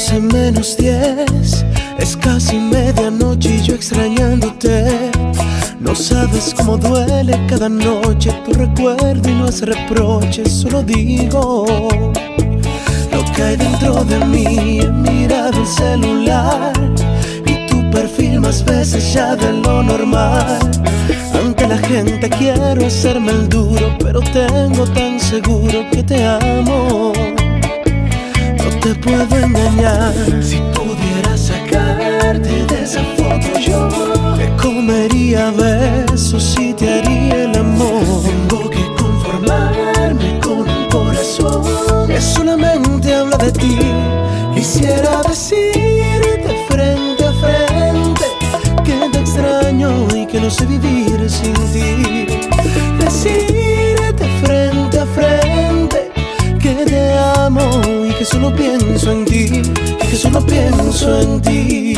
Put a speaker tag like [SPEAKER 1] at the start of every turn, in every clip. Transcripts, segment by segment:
[SPEAKER 1] 12:10, es casi medianoche y yo extrañándote. No sabes cómo duele cada noche tu recuerdo y no es reproche, solo digo lo que hay dentro de mí. He mirado el celular y tu perfil más veces ya de lo normal. Ante la gente quiero hacerme el duro, pero tengo tan seguro que te amo. No te puedo engañar. Si pudiera sacarte de esa foto yo te comería besos y te haría el amor. Tengo que conformarme con un corazón que solamente habla de ti. Quisiera decirte frente a frente que te extraño y que no sé vivir sin ti. Decirte frente a frente que te amo y que solo pienso en ti, y que solo pienso en ti.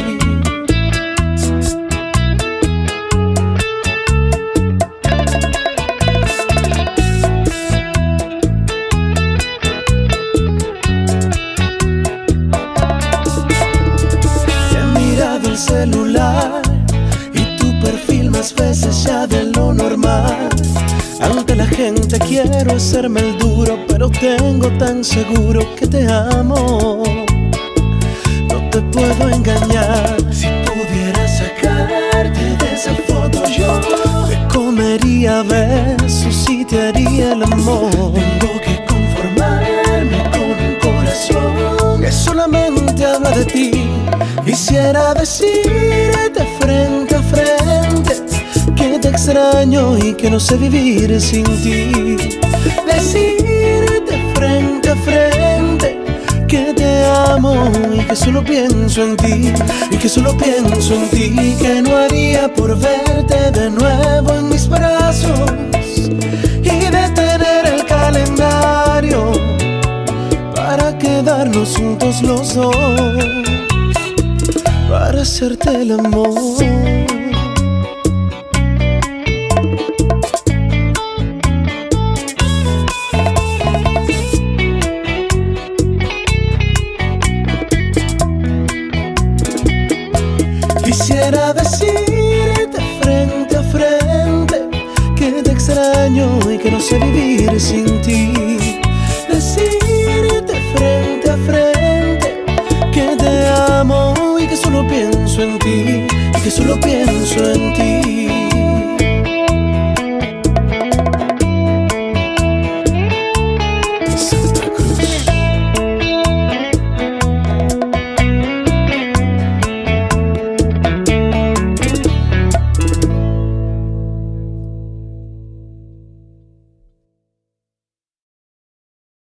[SPEAKER 1] He mirado el celular y tu perfil más veces ya de lo normal. Ante la gente quiero hacerme el duro, pero tengo tan seguro que te amo. No te puedo engañar. Si pudiera sacarte de esa foto yo te comería besos y te haría el amor. Tengo que conformarme con un corazón que solamente habla de ti. Quisiera decirte frente a frente que te extraño y que no sé vivir sin ti. Decirte frente a frente que te amo y que solo pienso en ti, y que solo pienso en ti. Que no haría por verte de nuevo en mis brazos y detener el calendario para quedarnos juntos los dos, para hacerte el amor. Quisiera decirte frente a frente que te extraño y que no sé vivir sin ti. Decirte frente a frente que te amo y que solo pienso en ti, y que solo pienso en ti.